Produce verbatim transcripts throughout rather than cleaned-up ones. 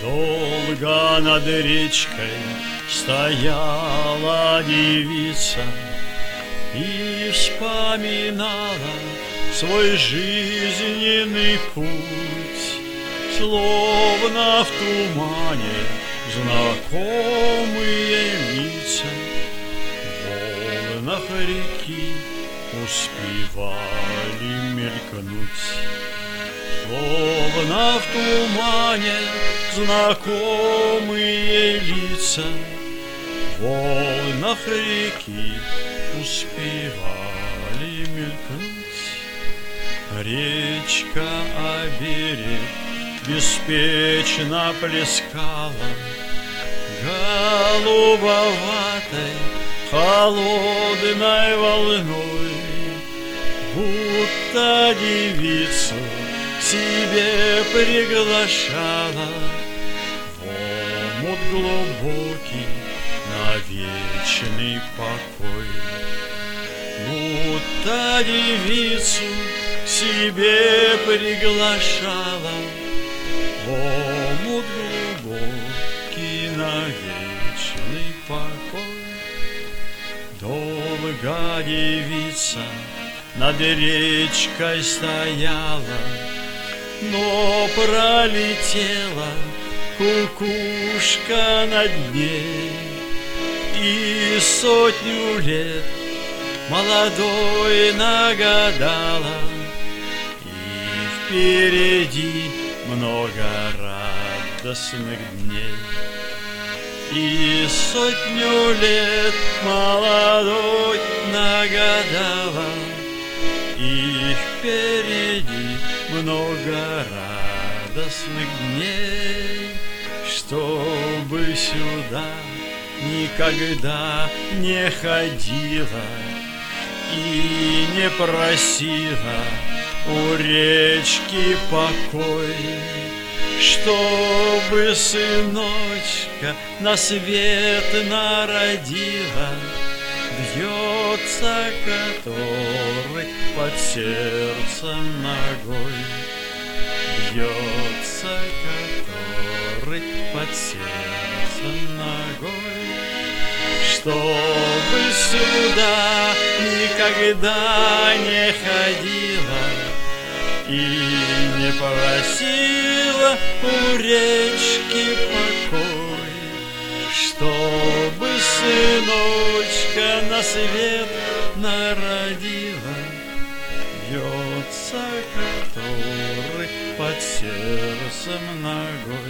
Долго над речкой стояла девица и вспоминала свой жизненный путь, словно в тумане знакомые лица в волнах реки успевали мелькнуть. Словно в тумане знакомые лица в волнах реки успевали мелькнуть. Речка о берег беспечно плескала голубоватой холодной волной, будто девицу себе приглашала в омут глубокий на вечный покой. Будто девицу себе приглашала в омут глубокий на вечный покой. Долго девица над речкой стояла, но пролетела кукушка над ней, и сотню лет молодой нагадала, и впереди много радостных дней. И сотню лет молодой нагадала, и впереди много радостных дней. Чтобы сюда никогда не ходила и не просила у речки покой, чтобы сыночка на свет народила, бьется который под сердцем ногой, бьется который под сердцем ногой. Чтобы сюда никогда не ходила и не просила у речки покой, чтобы сыночка на свет народила, бьется который под сердцем ногой,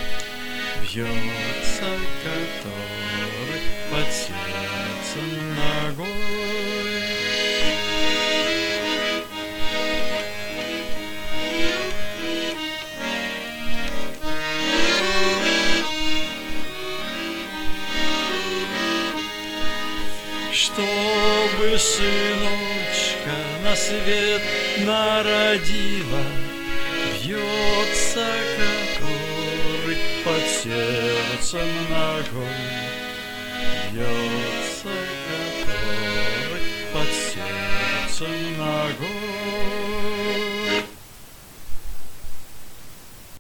бьется который под сердцем ногой. Чтобы сыночка на свет народила, бьется который под сердцем ногой, бьется который под сердцем ногой.